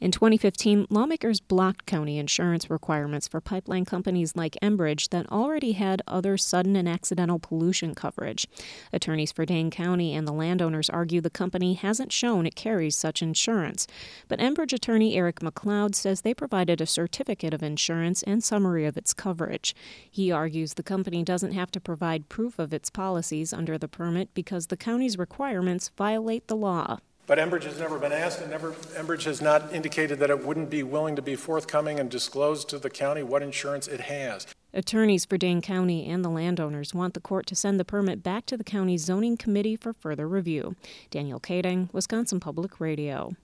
In 2015, lawmakers blocked county insurance requirements for pipeline companies like Enbridge that already had other sudden and accidental pollution coverage. Attorneys for Dane County and the landowners argue the company hasn't shown it carries such insurance. But Enbridge attorney Eric McLeod says they provided a certificate of insurance and summary of its coverage. He argues the company doesn't have to provide proof of its policies under the permit because the county's requirements violate the law. But Enbridge has never been asked, and Enbridge has not indicated that it wouldn't be willing to be forthcoming and disclose to the county what insurance it has. Attorneys for Dane County and the landowners want the court to send the permit back to the county's zoning committee for further review. Danielle Kading, Wisconsin Public Radio.